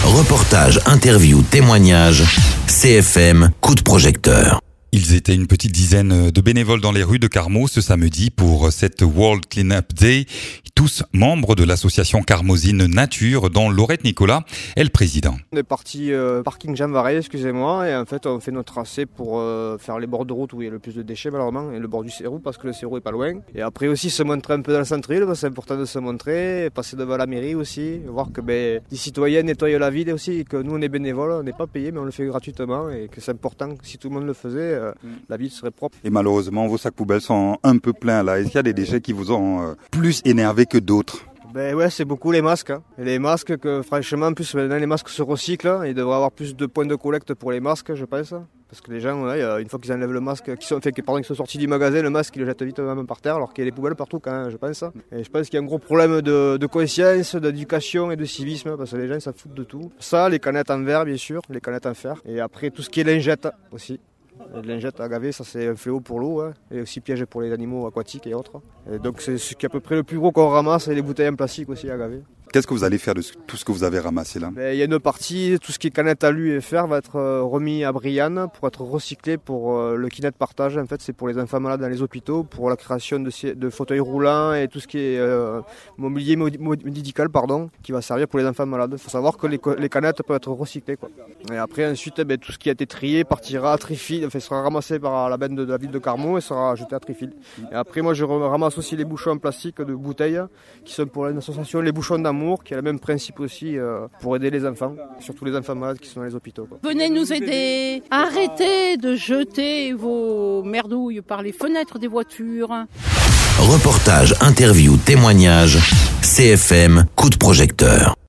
Reportage, interview, témoignage, CFM, coup de projecteur. Ils étaient une petite dizaine de bénévoles dans les rues de Carmaux ce samedi pour cette World Cleanup Day. Tous membres de l'association Carmozine Nature, dont Laurette Nicolas est le président. On est parti parking Jean Vareille, excusez-moi, et en fait on fait notre tracé pour faire les bords de route où il y a le plus de déchets malheureusement, et le bord du Cérou parce que le Cérou est pas loin. Et après aussi se montrer un peu dans le centre-ville, c'est important de se montrer, passer devant la mairie aussi, voir que les citoyens nettoient la ville aussi, et que nous on est bénévoles, on n'est pas payés mais on le fait gratuitement, et que c'est important que si tout le monde le faisait, la ville serait propre. Et malheureusement vos sacs poubelles sont un peu pleins là. Est-ce qu'il y a des déchets qui vous ont plus énervé que d'autres? Ouais, c'est beaucoup les masques. Et les masques, que franchement, en plus maintenant les masques se recyclent. Il devrait y avoir plus de points de collecte pour les masques, je pense. Parce que les gens, une fois qu'ils enlèvent le masque, qu'ils sont sortis du magasin, le masque, ils le jettent vite même par terre, alors qu'il y a des poubelles partout quand même, je pense. Et je pense qu'il y a un gros problème de conscience, d'éducation et de civisme, parce que les gens s'en foutent de tout. Ça, les canettes en verre, bien sûr, les canettes en fer. Et après, tout ce qui est lingettes aussi. Les lingettes agavées, ça c'est un fléau pour l'eau, et aussi piège pour les animaux aquatiques et autres. Et donc c'est ce qui est à peu près le plus gros qu'on ramasse, et les bouteilles en plastique aussi agavées. Qu'est-ce que vous allez faire de tout ce que vous avez ramassé là? Il y a une partie, tout ce qui est canettes alu et fer va être remis à Brianne pour être recyclé pour le kiné de partage. En fait, c'est pour les enfants malades dans les hôpitaux, pour la création de fauteuils roulants et tout ce qui est mobilier médical, qui va servir pour les enfants malades. Il faut savoir que les canettes peuvent être recyclées, quoi. Et après, ensuite, tout ce qui a été trié partira à Trifil, sera ramassé par la benne de la ville de Carmaux et sera jeté à Trifil. Et après, moi, je ramasse aussi les bouchons en plastique de bouteilles qui sont pour l'association Les Bouchons d'Amour, qui a le même principe aussi pour aider les enfants, surtout les enfants malades qui sont dans les hôpitaux, quoi. Venez nous aider, arrêtez de jeter vos merdouilles par les fenêtres des voitures. Reportage, interview, témoignage, CFM, coup de projecteur.